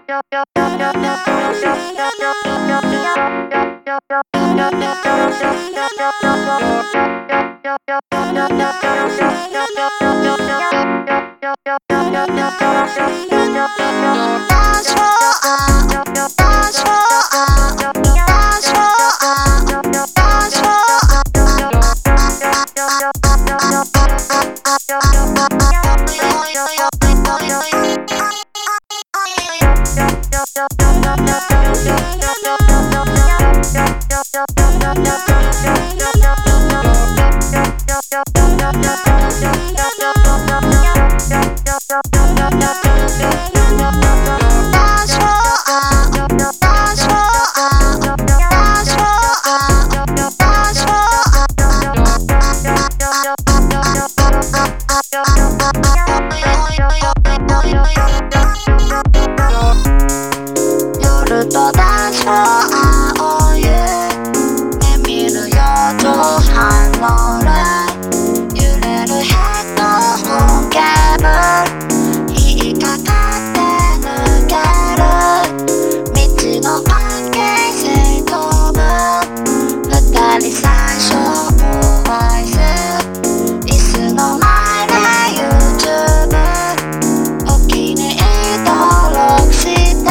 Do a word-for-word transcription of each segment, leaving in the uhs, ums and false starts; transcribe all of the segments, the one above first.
夜とダンスフロアを言うね見るよと反応る揺れるヘッドホンケーブル引っかかって抜ける未知の関係性飛ぶ二人最初お会いする椅子の前で YouTube お気に入り登録して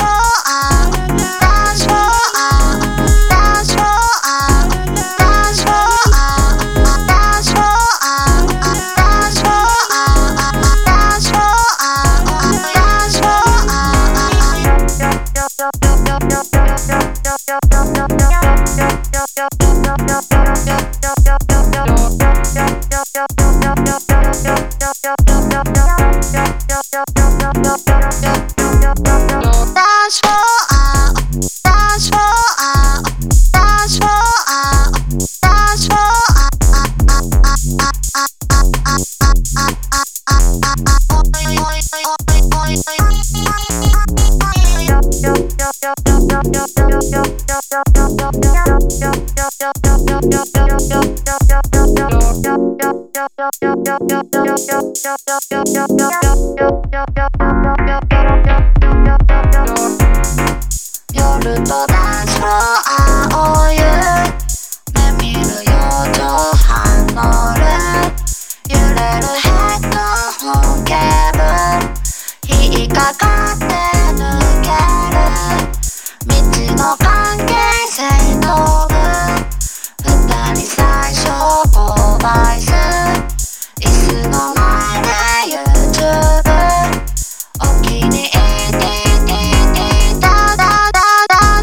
夜とダンスフロアを言うね見るよと反応る揺れるヘッドホンケーブル引っかかって抜ける未知の関係性飛ぶ二人最初お会いする椅子の前で YouTube お気に入りだだだ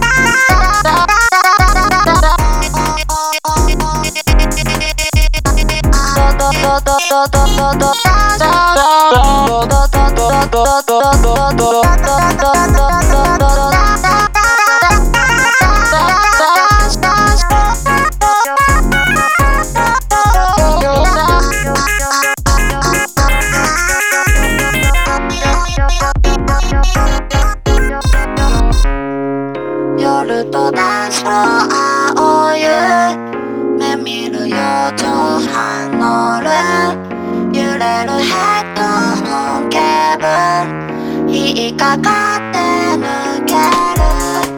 夜とダンスフロアを言う目見るよと反応る揺れるヘッドホンケーブル引っかかって抜ける